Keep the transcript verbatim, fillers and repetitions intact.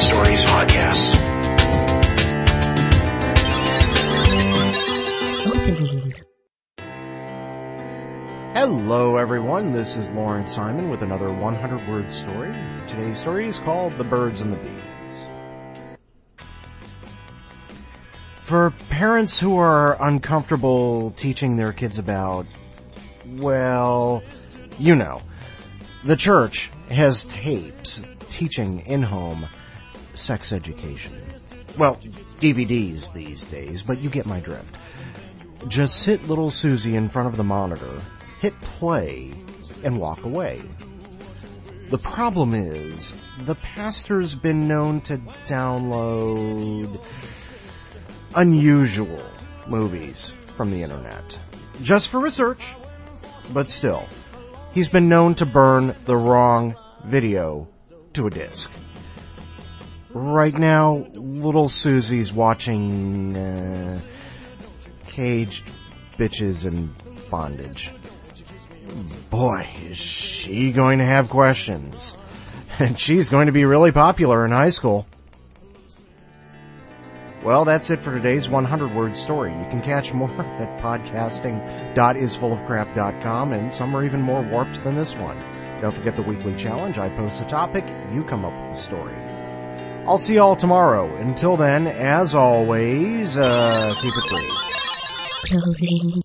Stories podcast. Opening. Hello everyone, this is Lauren Simon with another one hundred word story. Today's story is called The Birds and the Bees. For parents who are uncomfortable teaching their kids about, well, you know, the church has tapes teaching in-home sex education. Well, D V Ds these days, but you get my drift. Just sit little Susie in front of the monitor, hit play, and walk away. The problem is, the pastor's been known to download unusual movies from the internet. Just for research, but still. He's been known to burn the wrong video to a disc. Right now, little Susie's watching uh, Caged Bitches in Bondage. Boy, is she going to have questions. And she's going to be really popular in high school. Well, that's it for today's one hundred word story. You can catch more at podcasting dot is full of crap dot com, and some are even more warped than this one. Don't forget the weekly challenge. I post a topic, you come up with the story. I'll see you all tomorrow. Until then, as always, uh, keep it brief. Closing